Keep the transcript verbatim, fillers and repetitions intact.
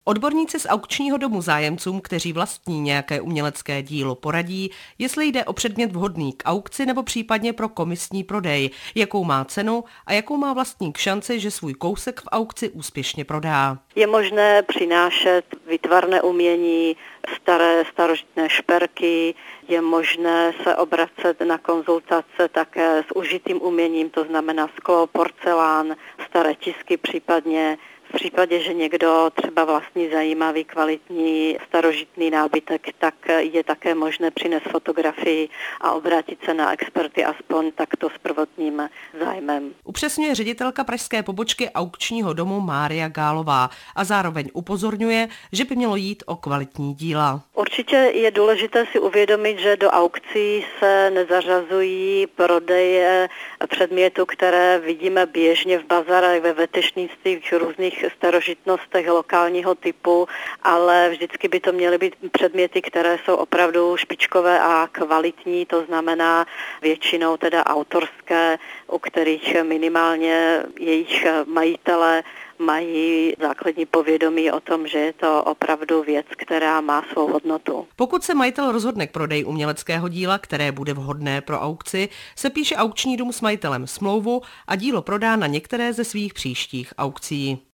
Odborníci z aukčního domu zájemcům, kteří vlastní nějaké umělecké dílo, poradí, jestli jde o předmět vhodný k aukci nebo případně pro komisní prodej, jakou má cenu a jakou má vlastník šanci, že svůj kousek v aukci úspěšně prodá. Je možné přinášet výtvarné umění, staré starožitné šperky, je možné se obracet na konzultace také s užitým uměním, to znamená sklo, porcelán, staré tisky případně. V případě, že někdo třeba vlastní zajímavý, kvalitní, starožitný nábytek, tak je také možné přinést fotografii a obrátit se na experty aspoň takto s prvotním zájmem. Upřesňuje ředitelka pražské pobočky aukčního domu Mária Gálová a zároveň upozorňuje, že by mělo jít o kvalitní díla. Určitě je důležité si uvědomit, že do aukcí se nezařazují prodeje předmětů, které vidíme běžně v bazarech, ve vetešnictvích, různých starožitnostech lokálního typu, ale vždycky by to měly být předměty, které jsou opravdu špičkové a kvalitní, to znamená většinou teda autorské, u kterých minimálně jejich majitele mají základní povědomí o tom, že je to opravdu věc, která má svou hodnotu. Pokud se majitel rozhodne k prodeji uměleckého díla, které bude vhodné pro aukci, se píše aukční dům s majitelem smlouvu a dílo prodá na některé ze svých příštích aukcí.